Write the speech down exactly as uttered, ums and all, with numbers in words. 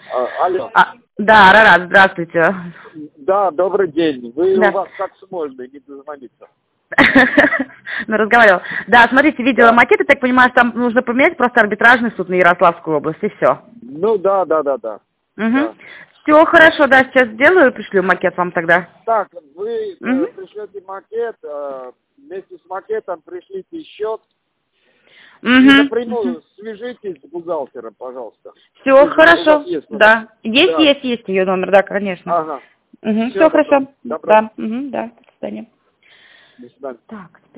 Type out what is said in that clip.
А, алло. А, да, Арарат, здравствуйте. Да, добрый день. Вы Да. у вас как можно не дозвониться? Ну, разговаривал. Да, смотрите, видела Да. макеты, так понимаю, что там нужно поменять просто арбитражный суд на Ярославскую область, и все. Ну да, да, да, да. Угу. Да. Все, хорошо, да, сейчас сделаю, пришлю макет вам тогда. Так, вы Угу. э, пришлете макет, э, вместе с макетом пришлите счет. И напрямую свяжитесь с бухгалтером, пожалуйста. Все, Вы же- у хорошо, вас есть номер? да. Есть, Да. есть, есть ее номер, да, конечно. Ага. Угу. Всё, Все, хорошо. добро. Да, угу, да, до свидания. До свидания. Так.